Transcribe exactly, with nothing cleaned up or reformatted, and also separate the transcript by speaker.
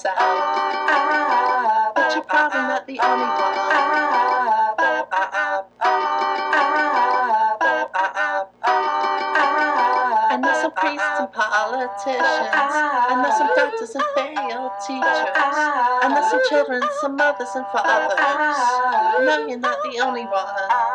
Speaker 1: yourself. But you're probably not the only one. I know some priests and politicians. I know some doctors and failed teachers. I know some children, some mothers and fathers. No, you're not the only one.